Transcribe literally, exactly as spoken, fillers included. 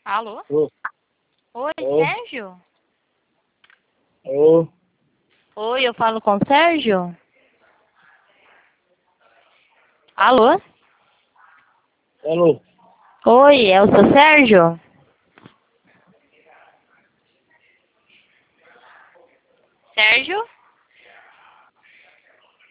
Alô? Ô, Oi, ô, Sérgio? ô, Oi, eu falo com o Sérgio? Alô? alô, Oi, é o seu Sérgio? Sérgio?